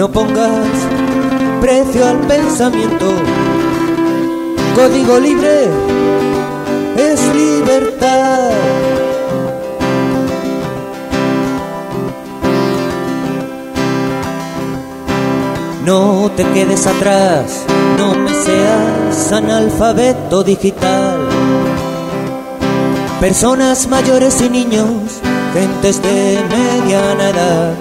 No pongas precio al pensamiento. Código libre es libertad. No te quedes atrás, no me seas analfabeto digital. Personas mayores y niños, gentes de mediana edad.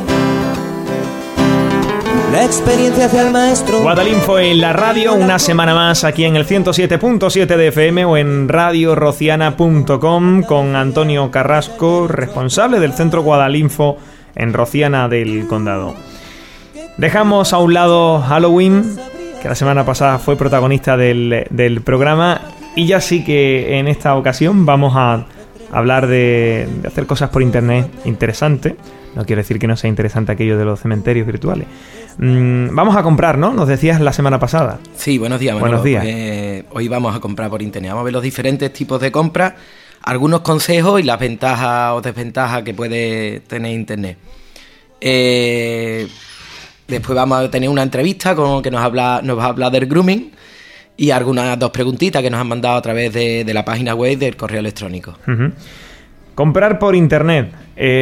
La experiencia hacia el maestro. Guadalinfo en la radio, una semana más aquí en el 107.7 de FM o en radiorociana.com con Antonio Carrasco, responsable del Centro Guadalinfo en Rociana del Condado. Dejamos a un lado Halloween, que la semana pasada fue protagonista del programa, y ya sí que en esta ocasión vamos a hablar de hacer cosas por internet interesante. No quiero decir que no sea interesante aquello de los cementerios virtuales. Vamos a comprar, ¿no? Nos decías la semana pasada. Sí, buenos días, Buenos días. Hoy vamos a comprar por internet. Vamos a ver los diferentes tipos de compras, algunos consejos y las ventajas o desventajas que puede tener internet. Después vamos a tener una entrevista con que nos va a hablar del grooming y algunas dos preguntitas que nos han mandado a través de la página web del correo electrónico. Uh-huh. Comprar por internet.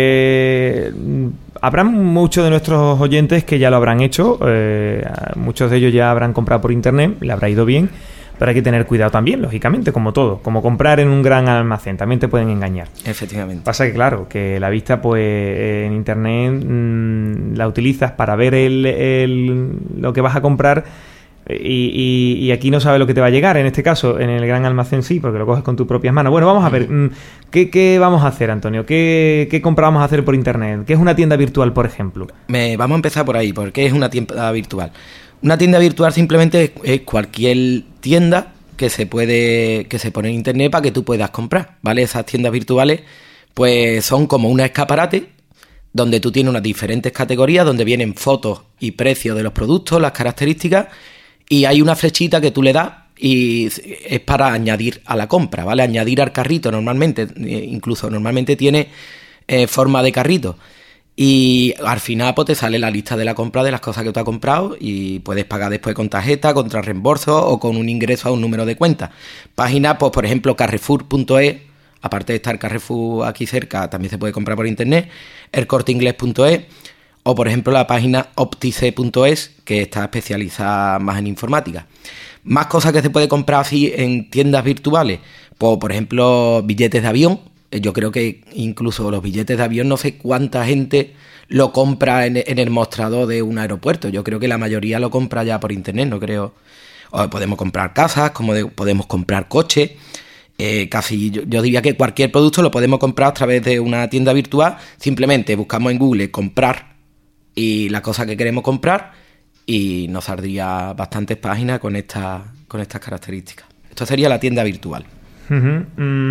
Habrá muchos de nuestros oyentes que ya lo habrán hecho. Muchos de ellos ya habrán comprado por internet, le habrá ido bien, pero hay que tener cuidado también, lógicamente, como todo. Como comprar en un gran almacén, también te pueden engañar. Efectivamente. Pasa que, claro, que la vista, pues, en internet la utilizas para ver lo que vas a comprar y aquí no sabes lo que te va a llegar. En este caso, en el gran almacén sí, porque lo coges con tus propias manos. Bueno, vamos a ver, ¿qué vamos a hacer, Antonio? ¿Qué compra vamos a hacer por internet? ¿Qué es una tienda virtual, por ejemplo? Vamos a empezar por ahí. ¿Por qué es una tienda virtual? Una tienda virtual simplemente es cualquier tienda que se pone en internet para que tú puedas comprar, ¿vale? Esas tiendas virtuales pues son como un escaparate donde tú tienes unas diferentes categorías donde vienen fotos y precios de los productos, las características, y hay una flechita que tú le das y es para añadir a la compra, ¿vale? Añadir al carrito normalmente, incluso normalmente tiene forma de carrito. Y al final pues te sale la lista de la compra de las cosas que tú has comprado y puedes pagar después con tarjeta, contra reembolso o con un ingreso a un número de cuenta. Páginas, pues por ejemplo, Carrefour.es, aparte de estar Carrefour aquí cerca, también se puede comprar por internet, elcorteingles.es o por ejemplo la página optice.es, que está especializada más en informática. Más cosas que se puede comprar así en tiendas virtuales, pues por ejemplo billetes de avión. Yo creo que incluso los billetes de avión no sé cuánta gente lo compra en el mostrador de un aeropuerto. Yo creo que la mayoría lo compra ya por internet, no creo. O podemos comprar casas, podemos comprar coches. Casi yo diría que cualquier producto lo podemos comprar a través de una tienda virtual. Simplemente buscamos en Google comprar y la cosa que queremos comprar y nos saldría bastantes páginas con estas características. Esto sería la tienda virtual. Uh-huh.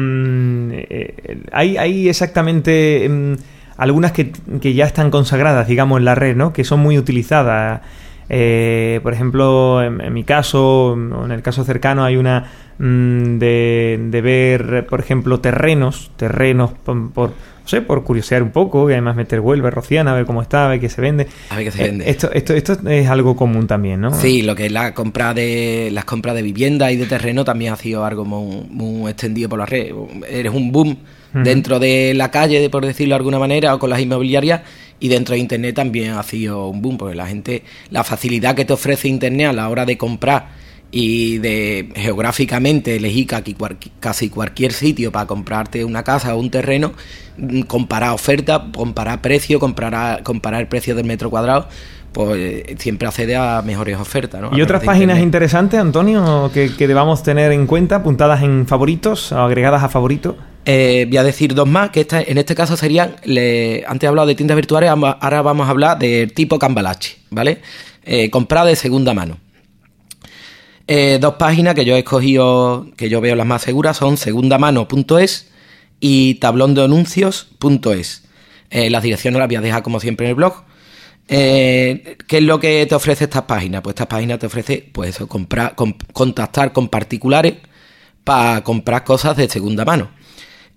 Hay exactamente algunas que ya están consagradas, digamos, en la red, ¿no? Que son muy utilizadas. Por ejemplo, en mi caso, o en el caso cercano, hay una de ver, por ejemplo, terrenos por curiosear un poco, y además meter Huelva, Rociana, a ver cómo está, a ver qué se vende. A ver qué se vende. Esto es algo común también, ¿no? Sí, lo que es las compras de vivienda y de terreno también ha sido algo muy extendido por la red. Eres un boom dentro de la calle, por decirlo de alguna manera, o con las inmobiliarias, y dentro de internet también ha sido un boom, porque la facilidad que te ofrece internet a la hora de comprar y de geográficamente elegir casi cualquier sitio para comprarte una casa o un terreno, comparar ofertas, comparar precios, comparar el precio del metro cuadrado, pues siempre accede a mejores ofertas, ¿no? ¿Y otras páginas interesantes, Antonio, que debamos tener en cuenta, apuntadas en favoritos o agregadas a favoritos? Voy a decir dos más, que en este caso serían, antes he hablado de tiendas virtuales, ahora vamos a hablar de tipo Cambalache, ¿vale? Comprar de segunda mano. Dos páginas que yo he escogido, que yo veo las más seguras, son segundamano.es y tablondeanuncios.es. Las direcciones las voy a dejar como siempre en el blog. ¿Qué es lo que te ofrece estas páginas? Pues estas páginas te ofrece, pues eso, contactar con particulares para comprar cosas de segunda mano.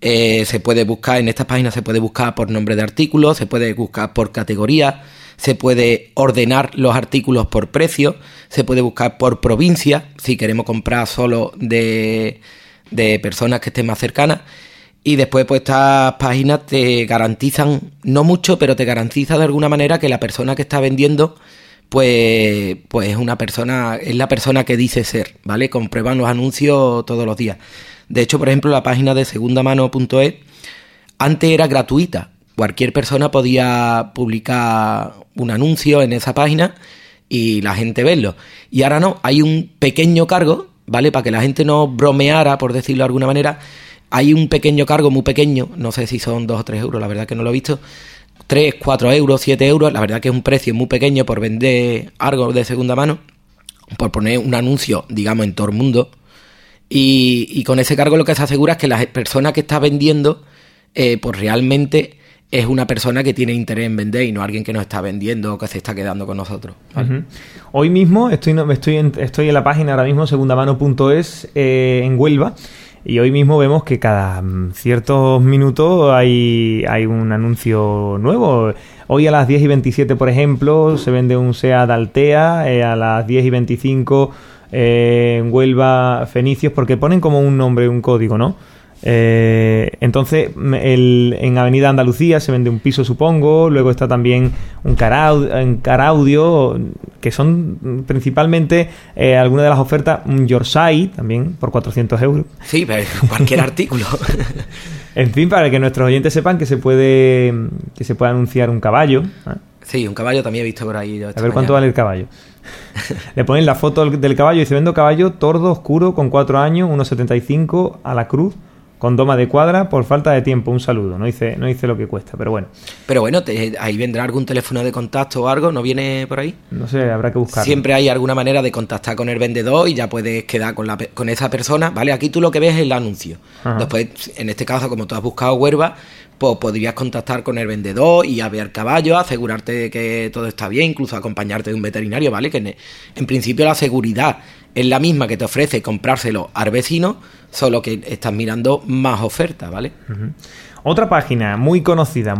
Se puede buscar, en estas páginas se puede buscar por nombre de artículos, se puede buscar por categoría, se puede ordenar los artículos por precio, se puede buscar por provincia, si queremos comprar solo de personas que estén más cercanas. Y después, pues estas páginas te garantizan, no mucho, pero te garantiza de alguna manera que la persona que está vendiendo, pues es una persona, es la persona que dice ser, ¿vale? Comprueban los anuncios todos los días. De hecho, por ejemplo, la página de segundamano.es antes era gratuita. Cualquier persona podía publicar un anuncio en esa página y la gente verlo. Y ahora no, hay un pequeño cargo, ¿vale? Para que la gente no bromeara, por decirlo de alguna manera. Hay un pequeño cargo, muy pequeño, no sé si son 2 o 3 euros, la verdad que no lo he visto. 3, 4 euros, 7 euros, la verdad que es un precio muy pequeño por vender algo de segunda mano, por poner un anuncio, digamos, en todo el mundo. Y con ese cargo lo que se asegura es que la persona que está vendiendo, pues realmente es una persona que tiene interés en vender y no alguien que nos está vendiendo o que se está quedando con nosotros, ¿vale? Uh-huh. Hoy mismo estoy en la página ahora mismo, segundamano.es, en Huelva, y hoy mismo vemos que cada ciertos minutos hay un anuncio nuevo. Hoy a las 10:27, por ejemplo, se vende un SEAT Altea, a las 10:25 en Huelva Fenicios, porque ponen como un nombre, un código, ¿no? Entonces en Avenida Andalucía se vende un piso, supongo. Luego está también un Caraudio, que son principalmente algunas de las ofertas. Un Yorkshire también por 400 euros. Sí, pero cualquier artículo. En fin, para que nuestros oyentes sepan que se puede anunciar un caballo, ¿eh? Sí, un caballo también he visto por ahí. A ver cuánto vale el caballo. Le ponen la foto del caballo y dice: vendo caballo tordo oscuro con 4 años, 1,75 a la cruz, con doma de cuadra, por falta de tiempo, un saludo. No dice lo que cuesta, pero bueno. Pero bueno, ahí vendrá algún teléfono de contacto o algo, ¿no viene por ahí? No sé, habrá que buscarlo. Siempre hay alguna manera de contactar con el vendedor y ya puedes quedar con esa persona, ¿vale? Aquí tú lo que ves es el anuncio. Ajá. Después, en este caso, como tú has buscado Huelva, pues podrías contactar con el vendedor y a ver caballo, asegurarte de que todo está bien, incluso acompañarte de un veterinario, ¿vale? Que en principio la seguridad es la misma que te ofrece comprárselo al vecino, solo que estás mirando más ofertas, ¿vale? Uh-huh. Otra página muy conocida.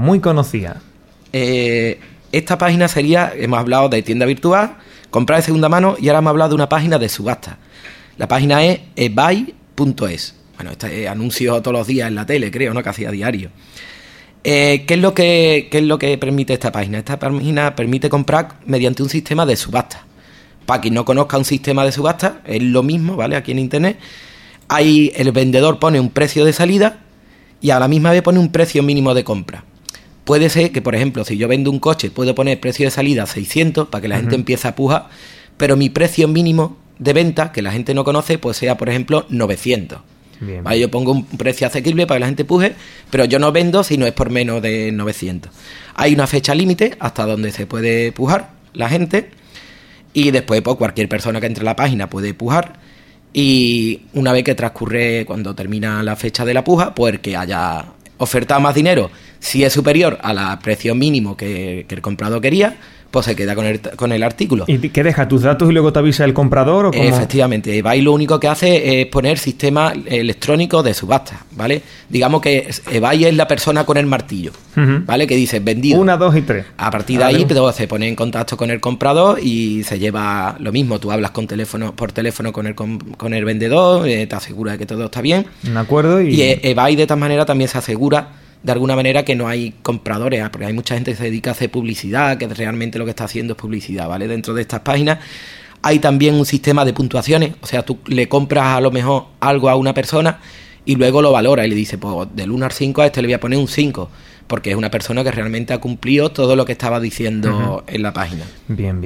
Esta página sería, hemos hablado de tienda virtual, comprar de segunda mano, y ahora hemos hablado de una página de subasta. La página es ebay.es. Bueno, este anuncio todos los días en la tele, creo, ¿no? Casi a diario. ¿Qué es lo que permite esta página? Esta página permite comprar mediante un sistema de subasta. Para quien no conozca un sistema de subasta, es lo mismo, ¿vale? Aquí en internet, ahí el vendedor pone un precio de salida y a la misma vez pone un precio mínimo de compra. Puede ser que, por ejemplo, si yo vendo un coche, puedo poner precio de salida 600 para que la gente empiece a pujar, pero mi precio mínimo de venta, que la gente no conoce, pues sea, por ejemplo, 900. Bien. Vale, yo pongo un precio asequible para que la gente puje, pero yo no vendo si no es por menos de 900. Hay una fecha límite hasta donde se puede pujar la gente, y después pues, cualquier persona que entre a la página puede pujar, y una vez que transcurre, cuando termina la fecha de la puja, pues el que haya ofertado más dinero, si es superior al precio mínimo que el comprador quería, pues se queda con el artículo. ¿Y qué deja? ¿Tus datos y luego te avisa el comprador? ¿O cómo? Efectivamente. Ebay lo único que hace es poner sistema electrónico de subasta, ¿vale? Digamos que Ebay es la persona con el martillo, ¿vale? Que dice vendido. 1, 2 y 3. A partir de ahí pues, se pone en contacto con el comprador y se lleva lo mismo. Tú hablas por teléfono con el vendedor, te asegura de que todo está bien. De acuerdo. Y Ebay de esta manera también se asegura de alguna manera que no hay compradores, porque hay mucha gente que se dedica a hacer publicidad, que realmente lo que está haciendo es publicidad, ¿vale? Dentro de estas páginas hay también un sistema de puntuaciones, o sea, tú le compras a lo mejor algo a una persona y luego lo valora y le dice, pues del 1 al 5 a este le voy a poner un 5, porque es una persona que realmente ha cumplido todo lo que estaba diciendo en la página. Bien.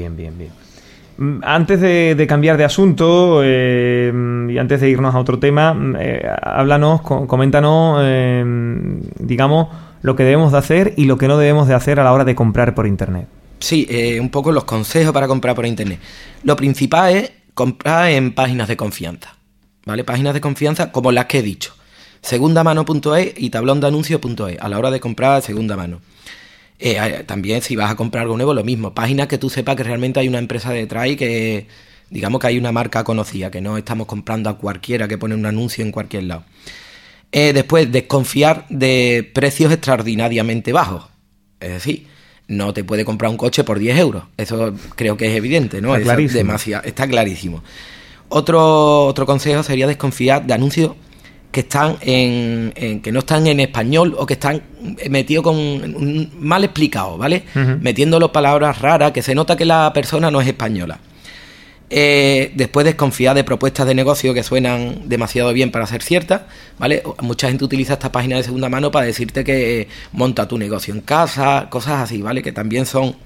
Antes de cambiar de asunto y antes de irnos a otro tema, háblanos, coméntanos, digamos, lo que debemos de hacer y lo que no debemos de hacer a la hora de comprar por internet. Sí, un poco los consejos para comprar por internet. Lo principal es comprar en páginas de confianza, ¿vale? Páginas de confianza como las que he dicho, segundamano.es y tablondeanuncio.es, a la hora de comprar segunda mano. También si vas a comprar algo nuevo, lo mismo, páginas que tú sepas que realmente hay una empresa detrás y que digamos que hay una marca conocida, que no estamos comprando a cualquiera que pone un anuncio en cualquier lado. Después, desconfiar de precios extraordinariamente bajos. Es decir, no te puede comprar un coche por 10 euros. Eso creo que es evidente, ¿no? Está clarísimo. Está clarísimo. Otro consejo sería desconfiar de anuncios que están que no están en español o que están metidos mal explicados, ¿vale? Uh-huh. Metiéndolo palabras raras, que se nota que la persona no es española. Después desconfiar de propuestas de negocio que suenan demasiado bien para ser ciertas, ¿vale? Mucha gente utiliza esta página de segunda mano para decirte que monta tu negocio en casa, cosas así, ¿vale? Que también son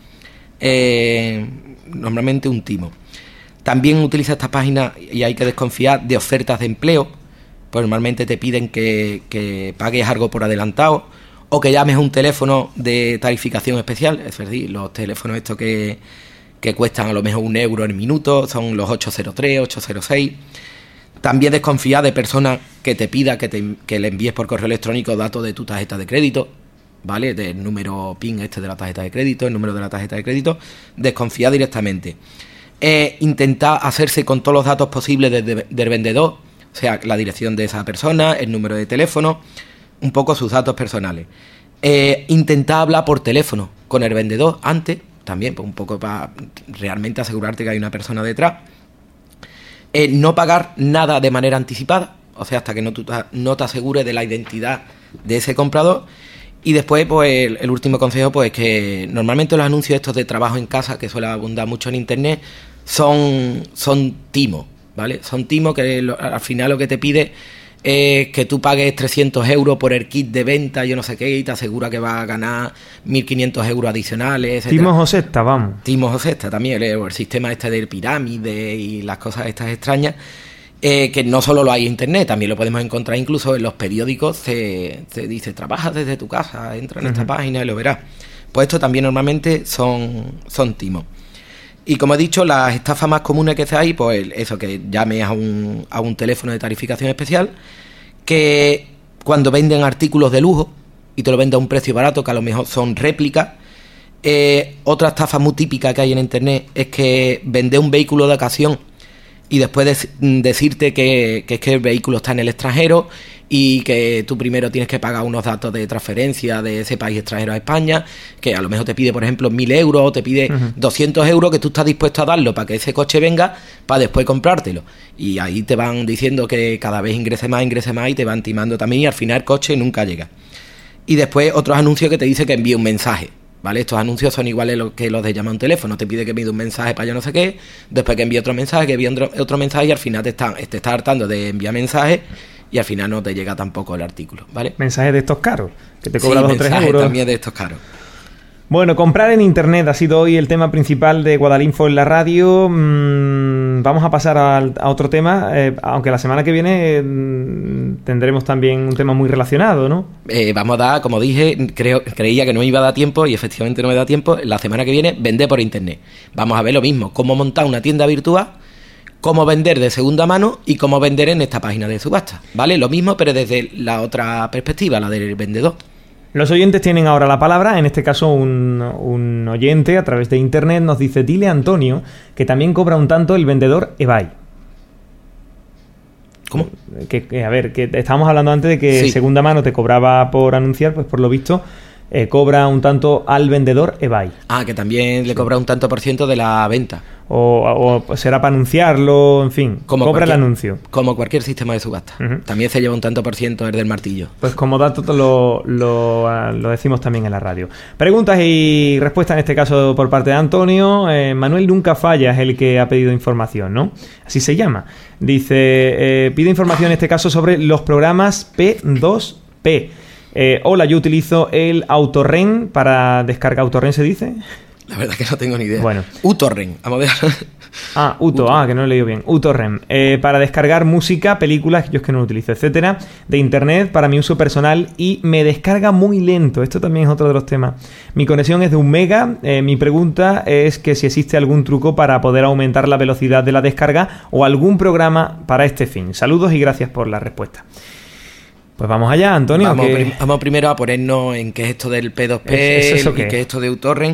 normalmente un timo. También utiliza esta página y hay que desconfiar de ofertas de empleo. Pues normalmente te piden que pagues algo por adelantado o que llames a un teléfono de tarificación especial, es decir, los teléfonos estos que cuestan a lo mejor 1 euro el minuto, son los 803, 806. También desconfía de personas que te pida que le envíes por correo electrónico datos de tu tarjeta de crédito, ¿vale? Del número PIN de la tarjeta de crédito, el número de la tarjeta de crédito, desconfía directamente. Intentar hacerse con todos los datos posibles del vendedor, o sea, la dirección de esa persona, el número de teléfono, un poco sus datos personales. Intentar hablar por teléfono con el vendedor antes, también, pues un poco para realmente asegurarte que hay una persona detrás. No pagar nada de manera anticipada, o sea, hasta que no te asegures de la identidad de ese comprador. Y después, pues el último consejo, pues que normalmente los anuncios estos de trabajo en casa, que suele abundar mucho en internet, son timos, ¿vale? Son timos que al final lo que te pide es que tú pagues 300 euros por el kit de venta, yo no sé qué, y te asegura que vas a ganar 1.500 euros adicionales, etcétera. Timos o sexta, vamos. Timos o sexta también, el sistema este de pirámide y las cosas estas extrañas, que no solo lo hay en internet, también lo podemos encontrar incluso en los periódicos. Se dice, trabajas desde tu casa, entra en esta página y lo verás. Pues esto también normalmente son timos. Y como he dicho, las estafas más comunes que hay, pues eso, que llames a un teléfono de tarificación especial, que cuando venden artículos de lujo y te lo venden a un precio barato, que a lo mejor son réplicas. Otra estafa muy típica que hay en internet es que vender un vehículo de ocasión y después decirte que es que el vehículo está en el extranjero y que tú primero tienes que pagar unos datos de transferencia de ese país extranjero a España, que a lo mejor te pide, por ejemplo, 1.000 euros o te pide 200 euros que tú estás dispuesto a darlo para que ese coche venga para después comprártelo. Y ahí te van diciendo que cada vez ingrese más y te van timando también, y al final el coche nunca llega. Y después otros anuncios que te dicen que envíe un mensaje, ¿vale? Estos anuncios son iguales que los de llamar a un teléfono. Te pide que envíe un mensaje para yo no sé qué, después que envíe otro mensaje, que envíe otro mensaje, y al final te está hartando de enviar mensajes y al final no te llega tampoco el artículo, ¿vale? Mensajes de estos caros, que te cobran 2 o 3 euros. También de estos caros. Bueno, comprar en internet ha sido hoy el tema principal de Guadalinfo en la radio. Vamos a pasar a otro tema, aunque la semana que viene tendremos también un tema muy relacionado, ¿no? Vamos a dar, como dije, creía que no me iba a dar tiempo y efectivamente no me da tiempo. La semana que viene, vender por internet. Vamos a ver lo mismo, cómo montar una tienda virtual, cómo vender de segunda mano y cómo vender en esta página de subasta, ¿vale? Lo mismo, pero desde la otra perspectiva, la del vendedor. Los oyentes tienen ahora la palabra. En este caso un oyente a través de internet nos dice: dile a Antonio que también cobra un tanto el vendedor eBay. ¿Cómo? Que estábamos hablando antes de que sí, segunda mano te cobraba por anunciar, pues por lo visto cobra un tanto al vendedor eBay. Ah, que también le cobra un tanto por ciento de la venta. O será para anunciarlo, en fin, cobra el anuncio. Como cualquier sistema de subasta. También se lleva un tanto por ciento el del martillo. Pues como dato lo decimos también en la radio. Preguntas y respuestas, en este caso por parte de Antonio. Manuel Nunca Falla es el que ha pedido información, ¿no? Así se llama. Dice, pide información en este caso sobre los programas P2P. Hola, yo utilizo el Autorren para descarga. ¿Autorren se dice? La verdad que no tengo ni idea. Bueno. uTorrent, vamos a ver. Uto, que no lo he leído bien. uTorrent. Para descargar música, películas, yo es que no lo utilizo, etcétera, de internet para mi uso personal, y me descarga muy lento. Esto también es otro de los temas. Mi conexión es de 1 mega. Mi pregunta es que si existe algún truco para poder aumentar la velocidad de la descarga o algún programa para este fin. Saludos y gracias por la respuesta. Pues vamos allá, Antonio. Vamos primero a ponernos en qué es esto del P2P y qué es esto de uTorrent.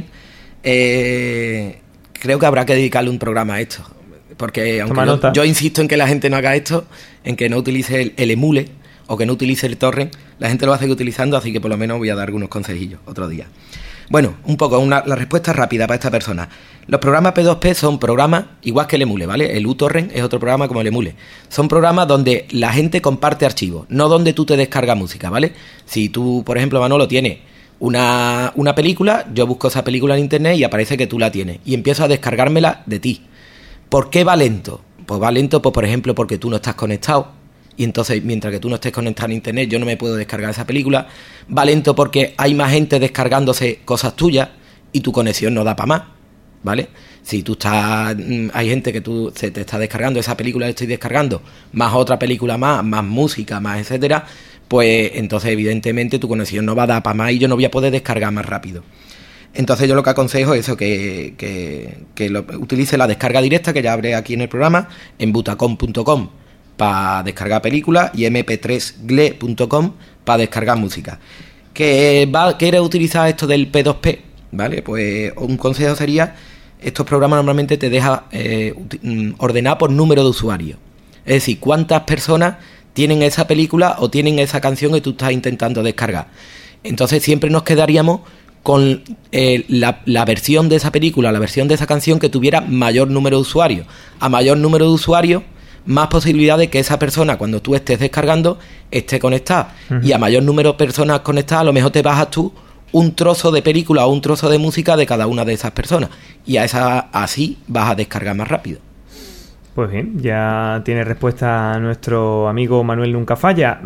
Creo que habrá que dedicarle un programa a esto, porque aunque yo insisto en que la gente no haga esto, en que no utilice el emule o que no utilice el torrent, la gente lo va a seguir utilizando, así que por lo menos voy a dar algunos consejillos otro día. Bueno, un poco, la respuesta rápida para esta persona. Los programas P2P son programas igual que el Emule, ¿vale? El uTorrent es otro programa como el Emule. Son programas donde la gente comparte archivos, no donde tú te descargas música, ¿vale? Si tú, por ejemplo, Manolo, tienes una película, yo busco esa película en internet y aparece que tú la tienes y empiezo a descargármela de ti. ¿Por qué va lento? Pues va lento, pues por ejemplo, porque tú no estás conectado. Y entonces, mientras que tú no estés conectado a internet, yo no me puedo descargar esa película. Va lento porque hay más gente descargándose cosas tuyas y tu conexión no da para más, ¿vale? Si tú hay gente que se te está descargando esa película, la estoy descargando, más otra película más música, más etcétera, pues entonces evidentemente tu conexión no va a dar para más y yo no voy a poder descargar más rápido. Entonces yo lo que aconsejo es eso, que utilice la descarga directa, que ya hablé aquí en el programa, en butacom.com para descargar películas y mp3gle.com para descargar música. ¿Quieres utilizar esto del P2P? ¿Vale? Pues un consejo sería, estos programas normalmente te dejan ordenar por número de usuarios. Es decir, cuántas personas tienen esa película o tienen esa canción que tú estás intentando descargar. Entonces siempre nos quedaríamos con la versión de esa película, la versión de esa canción que tuviera mayor número de usuarios. A mayor número de usuarios, más posibilidad de que esa persona, cuando tú estés descargando, esté conectada. Uh-huh. Y a mayor número de personas conectadas, a lo mejor te bajas tú un trozo de película o un trozo de música de cada una de esas personas. Y así vas a descargar más rápido. Pues bien, ya tiene respuesta nuestro amigo Manuel Nunca Falla.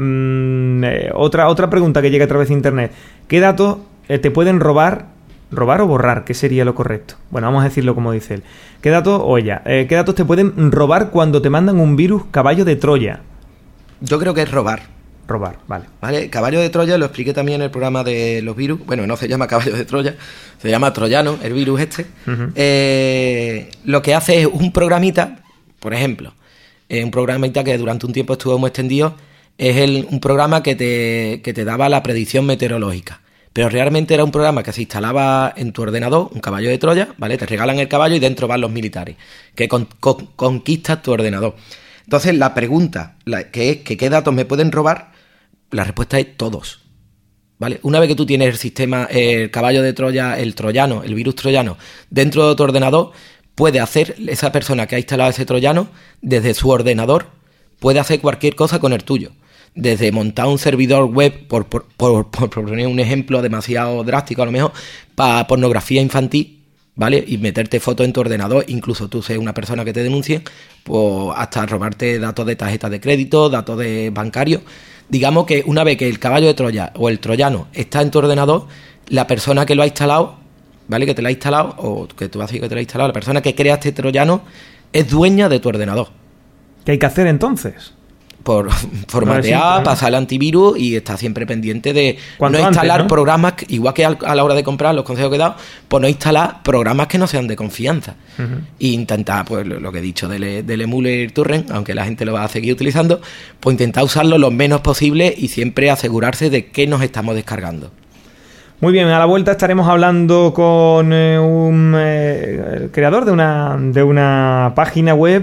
Otra pregunta que llega a través de internet. ¿Qué datos te pueden robar o borrar? ¿Qué sería lo correcto? Bueno, vamos a decirlo como dice él. ¿Qué datos te pueden robar cuando te mandan un virus caballo de Troya? Yo creo que es robar. Robar, vale. Vale, caballo de Troya lo expliqué también en el programa de los virus. Bueno, no se llama caballo de Troya, se llama troyano, el virus este. Uh-huh. Lo que hace es un programita, por ejemplo, un programita que durante un tiempo estuvo muy extendido, es un programa que te daba la predicción meteorológica. Pero realmente era un programa que se instalaba en tu ordenador, un caballo de Troya, ¿vale? Te regalan el caballo y dentro van los militares, que conquistas tu ordenador. Entonces, la pregunta, que es que qué datos me pueden robar, la respuesta es todos, ¿vale? Una vez que tú tienes el sistema, el caballo de Troya, el troyano, el virus troyano, dentro de tu ordenador, puede hacer, esa persona que ha instalado ese troyano, desde su ordenador, puede hacer cualquier cosa con el tuyo. Desde montar un servidor web, por poner un ejemplo demasiado drástico a lo mejor, para pornografía infantil, ¿vale? Y meterte fotos en tu ordenador, incluso tú seas una persona que te denuncie, pues hasta robarte datos de tarjetas de crédito, datos de bancarios. Digamos que una vez que el caballo de Troya o el troyano está en tu ordenador, la persona que lo ha instalado, ¿vale? Que te lo ha instalado, o que tú has dicho que te lo ha instalado, la persona que crea este troyano es dueña de tu ordenador. ¿Qué hay que hacer entonces? Por formatear, pasar el antivirus y estar siempre pendiente de no instalar programas, igual que a la hora de comprar, los consejos que he dado, pues no instalar programas que no sean de confianza. Uh-huh. E intentar, pues lo que he dicho del Emule y el Torrent, aunque la gente lo va a seguir utilizando, pues intentar usarlo lo menos posible y siempre asegurarse de que nos estamos descargando. Muy bien, a la vuelta estaremos hablando con un creador de una página web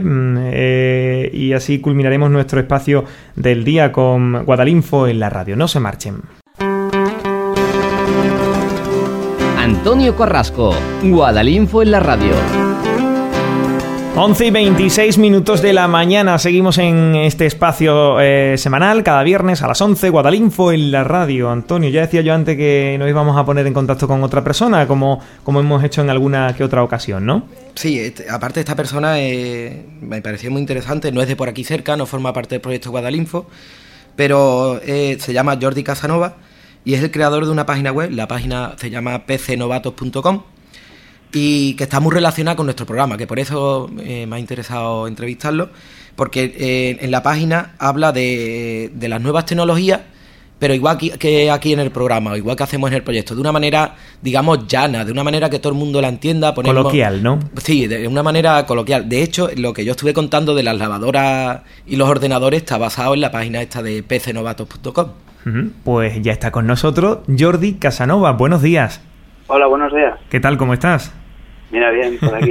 y así culminaremos nuestro espacio del día con Guadalinfo en la radio. No se marchen. Antonio Carrasco, Guadalinfo en la radio. 11:26 de la mañana. Seguimos en este espacio semanal, cada viernes a las 11, Guadalinfo en la radio. Antonio, ya decía yo antes que nos íbamos a poner en contacto con otra persona, como hemos hecho en alguna que otra ocasión, ¿no? Sí, aparte esta persona me pareció muy interesante, no es de por aquí cerca, no forma parte del proyecto Guadalinfo, pero se llama Jordi Casanova y es el creador de una página web, la página se llama pcnovatos.com, y que está muy relacionada con nuestro programa, que por eso me ha interesado entrevistarlo, porque en la página habla de las nuevas tecnologías, pero igual que aquí en el programa, o igual que hacemos en el proyecto, de una manera, digamos, llana, de una manera que todo el mundo la entienda. Coloquial, ¿no? Sí, de una manera coloquial. De hecho, lo que yo estuve contando de las lavadoras y los ordenadores está basado en la página esta de pcnovatos.com. Pues ya está con nosotros Jordi Casanova. Buenos días. Hola, buenos días. ¿Qué tal? ¿Cómo estás? Mira, bien, por aquí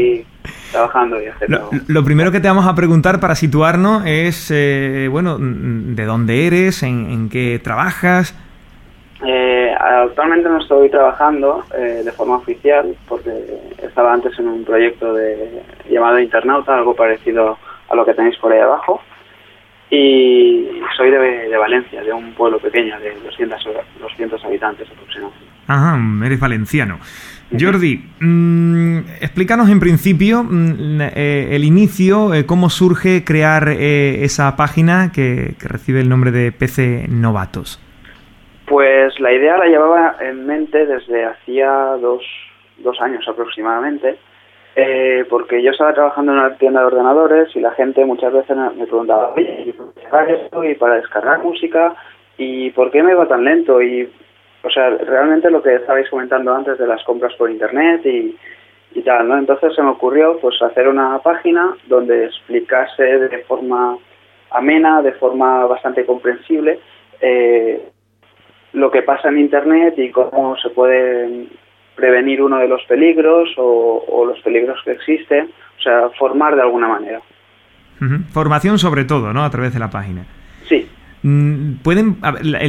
trabajando y haciendo... Lo primero que te vamos a preguntar para situarnos es, bueno, ¿de dónde eres? ¿En qué trabajas? Actualmente no estoy trabajando de forma oficial porque estaba antes en un proyecto llamado Internauta, algo parecido a lo que tenéis por ahí abajo, y soy de Valencia, de un pueblo pequeño de 200 habitantes aproximadamente. Ajá, eres valenciano. Jordi, explícanos en principio el inicio, cómo surge crear esa página que recibe el nombre de PC Novatos. Pues la idea la llevaba en mente desde hacía dos años aproximadamente, porque yo estaba trabajando en una tienda de ordenadores y la gente muchas veces me preguntaba, oye, ¿y para descargar esto? ¿Y para descargar música? ¿Y por qué me va tan lento? Y, o sea, realmente lo que estabais comentando antes de las compras por internet y tal, ¿no? Entonces se me ocurrió pues hacer una página donde explicase de forma amena, de forma bastante comprensible, lo que pasa en internet y cómo se puede prevenir uno de los peligros o los peligros que existen, o sea, formar de alguna manera. Formación sobre todo, ¿no? A través de la página. Sí. ¿Pueden?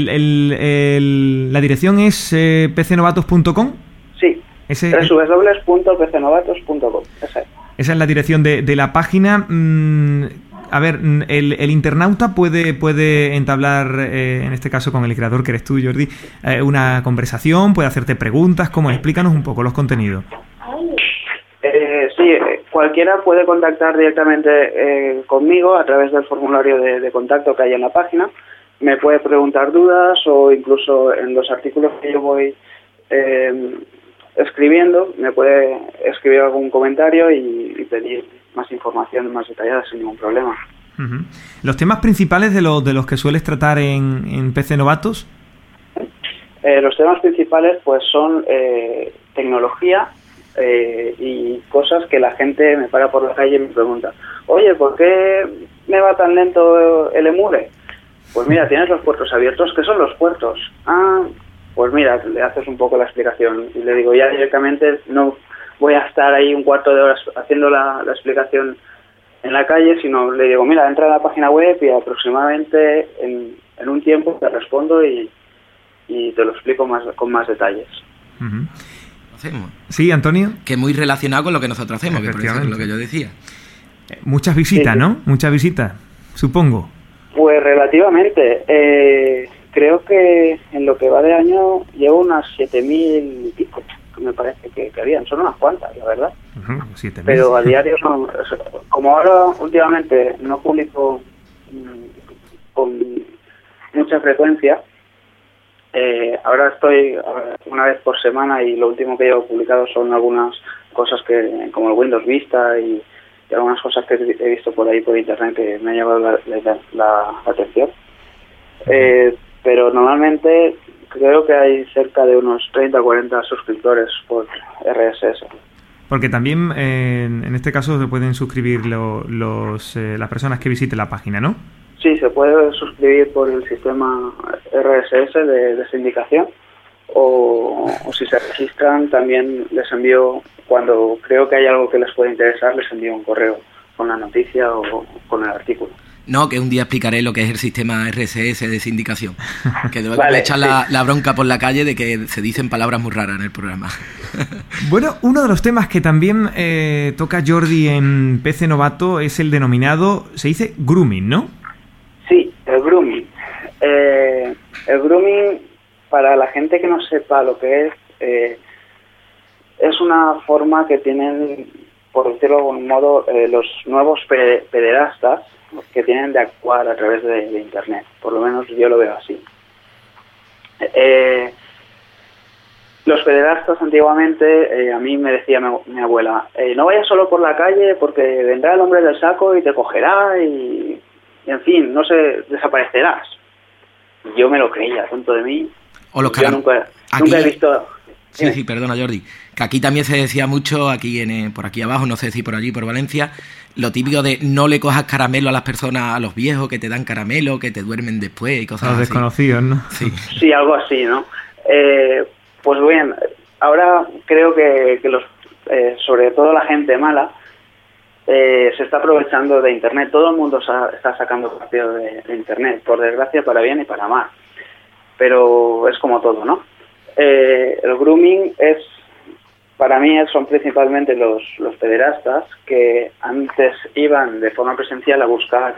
La dirección es pcnovatos.com. Sí. www.pcnovatos.com. Esa es la dirección de la página. A ver, el internauta puede entablar, en este caso con el creador que eres tú, Jordi, una conversación, puede hacerte preguntas. ¿Cómo? Explícanos un poco los contenidos. Sí, cualquiera puede contactar directamente conmigo a través del formulario de contacto que hay en la página. Me puede preguntar dudas o incluso en los artículos que yo voy escribiendo, me puede escribir algún comentario y pedir más información más detallada sin ningún problema. ¿Los temas principales de los que sueles tratar en PC Novatos? Los temas principales pues son tecnología y cosas que la gente me para por la calle y me pregunta, oye, ¿por qué me va tan lento el emule? Pues mira, tienes los puertos abiertos. ¿Qué son los puertos? Pues mira, le haces un poco la explicación y le digo, ya directamente no voy a estar ahí un cuarto de hora haciendo la explicación en la calle, sino le digo, mira, entra a la página web y aproximadamente en un tiempo te respondo y te lo explico con más detalles. Hacemos. Sí, Antonio. Que muy relacionado con lo que nosotros hacemos, que por eso es lo que yo decía. Muchas visitas, sí. ¿No? Muchas visitas, supongo. Pues relativamente. Creo que en lo que va de año llevo unas 7.000 y pico, que me parece que habían. Son unas cuantas, la verdad. 7.000. Pero a diario son... Como ahora últimamente no publico con mucha frecuencia, ahora estoy una vez por semana y lo último que llevo publicado son algunas cosas que como el Windows Vista y algunas cosas que he visto por ahí por internet que me han llamado la atención. Pero normalmente creo que hay cerca de unos 30 o 40 suscriptores por RSS. Porque también en este caso se pueden suscribir las personas que visiten la página, ¿no? Sí, se puede suscribir por el sistema RSS de sindicación o si se registran también les envío, cuando creo que hay algo que les puede interesar, les envío un correo con la noticia o con el artículo. No, que un día explicaré lo que es el sistema RSS de sindicación. Que luego vale, me echan la bronca por la calle de que se dicen palabras muy raras en el programa. Bueno, uno de los temas que también toca Jordi en PC Novato es el denominado, se dice grooming, ¿no? Sí, el grooming. El grooming, para la gente que no sepa lo que es una forma que tienen, por decirlo de algún modo, los nuevos pederastas que tienen de actuar a través de internet. Por lo menos yo lo veo así. Los pederastas antiguamente, a mí me decía mi abuela, no vayas solo por la calle porque vendrá el hombre del saco y te cogerá y en fin, no sé, desaparecerás. Y yo me lo creía, tonto de mí. O los yo nunca he visto... Sí, perdona, Jordi. Que aquí también se decía mucho, aquí por aquí abajo, no sé si por allí, por Valencia, lo típico de no le cojas caramelo a las personas, a los viejos que te dan caramelo, que te duermen después y cosas así. Los desconocidos, ¿no? Sí, algo así, ¿no? Pues bien, ahora creo que los sobre todo la gente mala se está aprovechando de Internet. Todo el mundo está sacando partido de Internet, por desgracia, para bien y para mal. Pero es como todo, ¿no? El grooming para mí son principalmente los pederastas que antes iban de forma presencial a buscar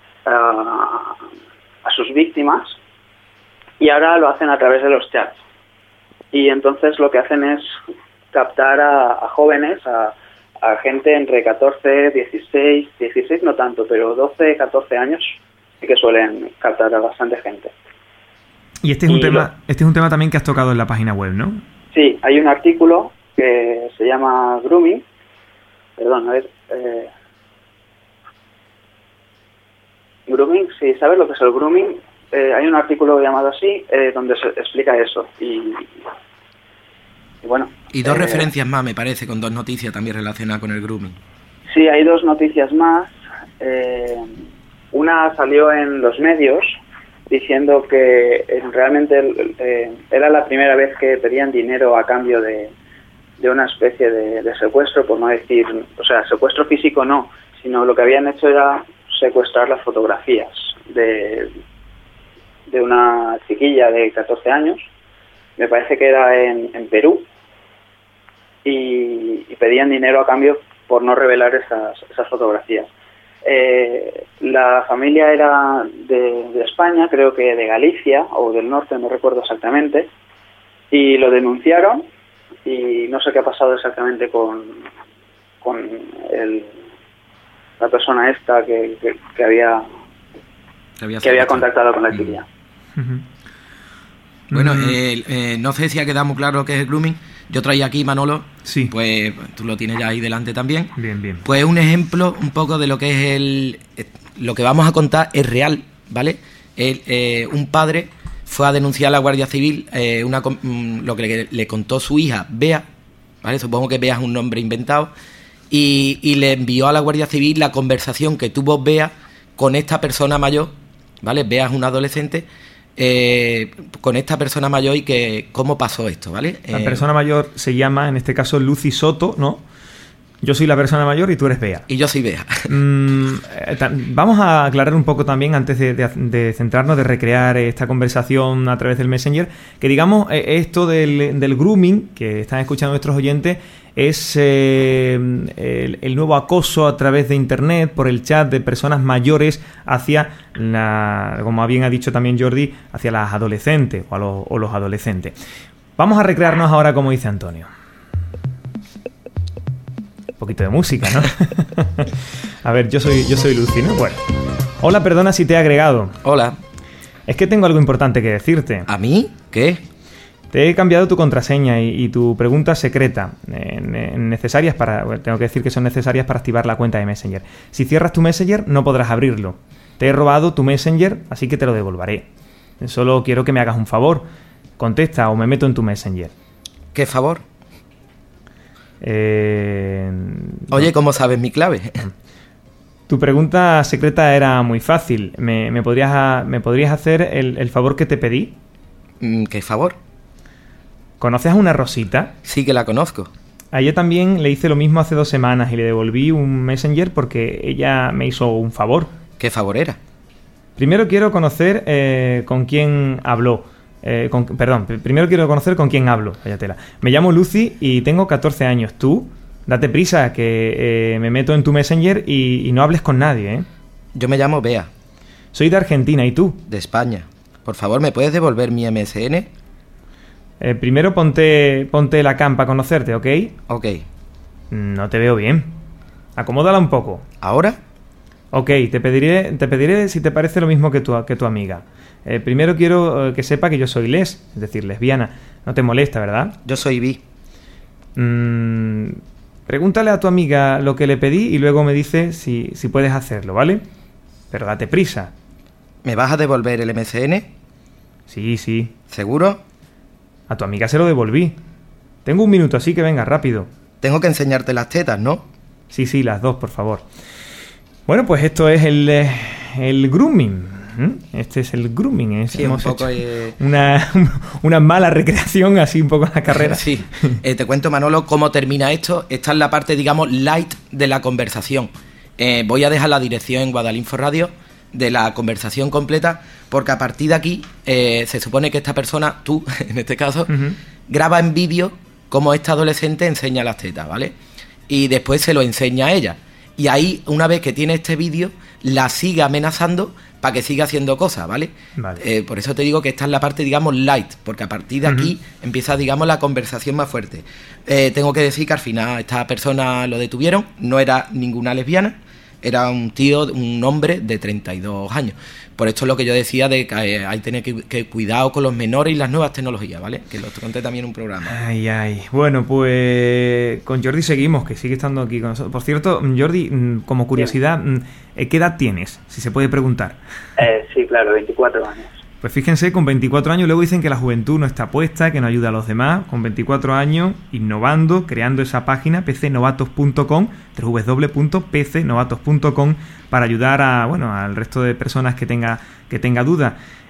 a sus víctimas y ahora lo hacen a través de los chats. Y entonces lo que hacen es captar a jóvenes, a gente entre 14, 16 no tanto, pero 12, 14 años, sí que suelen captar a bastante gente. Y este es un tema también que has tocado en la página web, ¿no? Sí, hay un artículo que se llama Grooming. Perdón, a ver. Grooming, sí, ¿sabes lo que es el grooming? Hay un artículo llamado así, donde se explica eso. Y bueno. Y dos referencias más, me parece, con dos noticias también relacionadas con el grooming. Sí, hay dos noticias más. Una salió en los medios diciendo que realmente era la primera vez que pedían dinero a cambio de una especie de secuestro, por no decir, o sea, secuestro físico no, sino lo que habían hecho era secuestrar las fotografías de una chiquilla de 14 años, me parece que era en Perú, y pedían dinero a cambio por no revelar esas fotografías. La familia era de España, creo que de Galicia o del norte, no recuerdo exactamente, y lo denunciaron y no sé qué ha pasado exactamente con la persona esta que había contactado con la chiquilla. Bueno, no sé si ha quedado muy claro lo que es el grooming. Yo traía aquí, Manolo, sí. Pues tú lo tienes ya ahí delante también. Bien. Pues un ejemplo un poco de lo que es lo que vamos a contar es real, ¿vale? Un padre fue a denunciar a la Guardia Civil lo que le contó su hija, Bea, ¿vale? Supongo que Bea es un nombre inventado, y le envió a la Guardia Civil la conversación que tuvo Bea con esta persona mayor, ¿vale? Bea es una adolescente, con esta persona mayor y que cómo pasó esto, ¿vale? La persona mayor se llama, en este caso, Lucy Soto, ¿no? Yo soy la persona mayor y tú eres Bea. Y yo soy Bea. Vamos a aclarar un poco también, antes de centrarnos, de recrear esta conversación a través del Messenger, que digamos, esto del grooming, que están escuchando nuestros oyentes, es el nuevo acoso a través de Internet, por el chat, de personas mayores hacia, como bien ha dicho también Jordi, hacia las adolescentes o los adolescentes. Vamos a recrearnos ahora, como dice Antonio. Un poquito de música, ¿no? A ver, yo soy Lucy, ¿no? Bueno. Hola, perdona si te he agregado. Hola. Es que tengo algo importante que decirte. ¿A mí? ¿Qué? Te he cambiado tu contraseña y tu pregunta secreta. Necesarias tengo que decir que son necesarias para activar la cuenta de Messenger. Si cierras tu Messenger, no podrás abrirlo. Te he robado tu Messenger, así que te lo devolveré. Solo quiero que me hagas un favor. Contesta o me meto en tu Messenger. ¿Qué favor? Oye, ¿cómo sabes mi clave? Tu pregunta secreta era muy fácil. ¿Me podrías hacer el favor que te pedí? ¿Qué favor? ¿Conoces a una Rosita? Sí que la conozco. A ella también le hice lo mismo hace 2 semanas y le devolví un Messenger porque ella me hizo un favor. ¿Qué favor era? Primero quiero conocer con quién habló. Primero quiero conocer con quién hablo. Cállate. Me llamo Lucy y tengo 14 años. Tú, date prisa, que me meto en tu Messenger y no hables con nadie, ¿eh? Yo me llamo Bea. Soy de Argentina, ¿y tú? De España. Por favor, ¿me puedes devolver mi MSN? Primero ponte la cam para conocerte, ¿ok? Ok. No te veo bien. Acomódala un poco. ¿Ahora? Ok, te pediré si te parece lo mismo que tu amiga. Primero quiero que sepa que yo soy es decir, lesbiana. No te molesta, ¿verdad? Yo soy bi. Pregúntale a tu amiga lo que le pedí y luego me dice si puedes hacerlo, ¿vale? Pero date prisa. ¿Me vas a devolver el MSN? Sí. ¿Seguro? A tu amiga se lo devolví. Tengo 1 minuto, así que venga, rápido. Tengo que enseñarte las tetas, ¿no? Sí, las 2, por favor. Bueno, pues esto es el grooming. Este es el grooming. Sí, hemos un poco hecho una mala recreación, así un poco en la carrera. Sí. Te cuento, Manolo, cómo termina esto. Esta es la parte, digamos, light de la conversación. voy a dejar la dirección en Guadalinfo Radio de la conversación completa, porque a partir de aquí se supone que esta persona, tú en este caso, graba en vídeo cómo esta adolescente enseña las tetas, ¿vale? Y después se lo enseña a ella. Y ahí, una vez que tiene este vídeo, la sigue amenazando para que siga haciendo cosas, ¿vale? Por eso te digo que esta es la parte, digamos, light, porque a partir de aquí empieza, digamos, la conversación más fuerte. Tengo que decir que al final esta persona lo detuvieron, no era ninguna lesbiana, era un tío, un hombre de 32 años. Por esto es lo que yo decía de que hay que tener que cuidado con los menores y las nuevas tecnologías, ¿vale? Que lo conté también en un programa. Ay. Bueno, pues con Jordi seguimos, que sigue estando aquí con nosotros. Por cierto, Jordi, como curiosidad, ¿qué edad tienes? Si se puede preguntar. Sí, claro, 24 años. Pues fíjense, con 24 años, luego dicen que la juventud no está puesta, que no ayuda a los demás. Con 24 años, innovando, creando esa página, pcnovatos.com, www.pcnovatos.com, para ayudar al resto de personas que tenga dudas.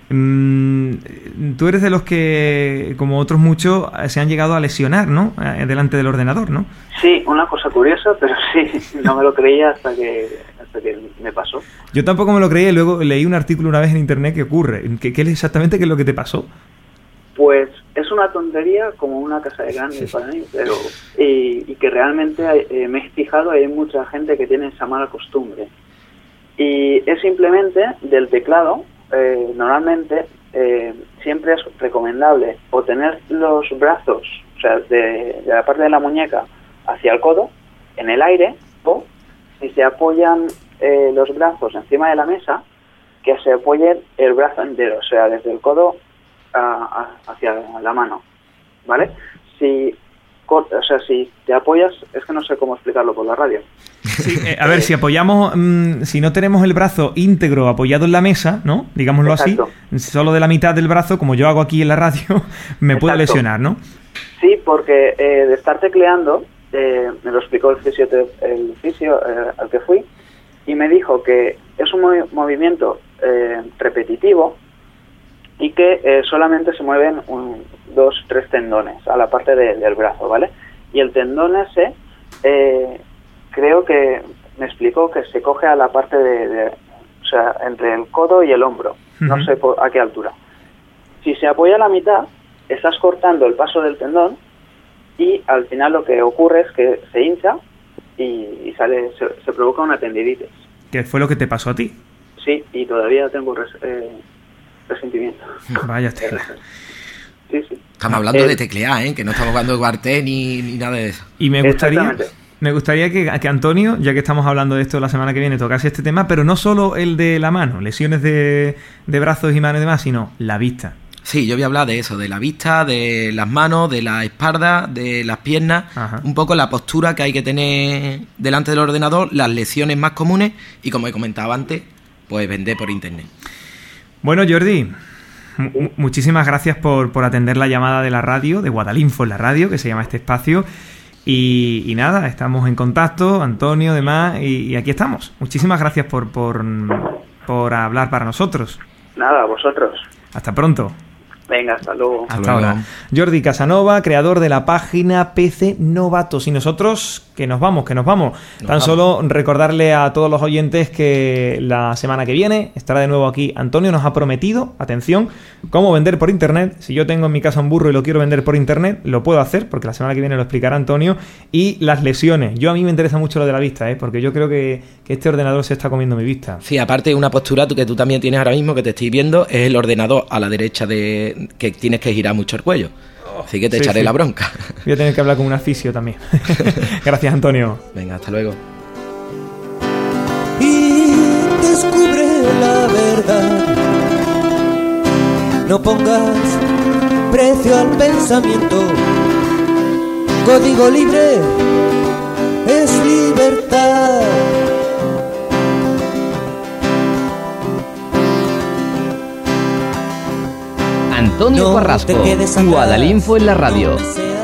Tú eres de los que, como otros muchos, se han llegado a lesionar, ¿no? Delante del ordenador, ¿no? Sí, una cosa curiosa, pero sí, no me lo creía hasta que me pasó. Yo tampoco me lo creía y luego leí un artículo una vez en internet que ocurre. ¿Qué es exactamente qué es lo que te pasó? Pues es una tontería como una casa de grande para mí, pero y que realmente me he fijado, hay mucha gente que tiene esa mala costumbre. Y es simplemente del teclado. Normalmente siempre es recomendable o tener los brazos, o sea, de la parte de la muñeca hacia el codo, en el aire, o si se apoyan los brazos encima de la mesa, que se apoye el brazo entero, o sea, desde el codo hacia la mano, ¿vale? Si te apoyas, es que no sé cómo explicarlo por la radio. Sí, a ver, si apoyamos, si no tenemos el brazo íntegro apoyado en la mesa, ¿no? Digámoslo Exacto. así, solo de la mitad del brazo, como yo hago aquí en la radio, me puede lesionar, ¿no? Sí, porque de estar tecleando, me lo explicó el fisio al que fui, y me dijo que es un movimiento repetitivo y que solamente se mueven 2, 3 tendones a la parte del brazo, ¿vale? Y el tendón ese, creo que me explicó que se coge a la parte o sea, entre el codo y el hombro, no sé a qué altura. Si se apoya a la mitad, estás cortando el paso del tendón y al final lo que ocurre es que se hincha y se provoca una tendinitis. ¿Qué fue lo que te pasó a ti? Sí, y todavía tengo resentimiento. Vaya tela. Sí. Estamos hablando de teclear, que no estamos hablando de guarté ni nada de eso. Y me gustaría que Antonio, ya que estamos hablando de esto la semana que viene, tocase este tema, pero no solo el de la mano, lesiones de brazos y manos y demás, sino la vista. Sí, yo voy a hablar de eso, de la vista, de las manos, de la espalda, de las piernas, un poco la postura que hay que tener delante del ordenador, las lesiones más comunes y, como he comentado antes, pues vender por internet. Bueno, Jordi, muchísimas gracias por atender la llamada de la radio, de Guadalinfo en la radio, que se llama este espacio. Y nada, estamos en contacto, Antonio, demás, y aquí estamos. Muchísimas gracias por hablar para nosotros. Nada, a vosotros. Hasta pronto. Venga, hasta luego. Hasta ahora. Jordi Casanova, creador de la página PC Novatos. Y nosotros, que nos vamos. Tan solo recordarle a todos los oyentes que la semana que viene estará de nuevo aquí Antonio. Nos ha prometido, atención, cómo vender por internet. Si yo tengo en mi casa un burro y lo quiero vender por internet, lo puedo hacer, porque la semana que viene lo explicará Antonio. Y las lesiones. A mí me interesa mucho lo de la vista, porque yo creo que este ordenador se está comiendo mi vista. Sí, aparte una postura que tú también tienes ahora mismo, que te estoy viendo, es el ordenador a la derecha que tienes que girar mucho el cuello. Así que te echaré la bronca. Voy a tener que hablar con un asfixio también. Gracias, Antonio. Venga, hasta luego. Y descubre la verdad. No pongas precio al pensamiento. Código libre es libertad. Antonio Carrasco, Guadalinfo en la radio.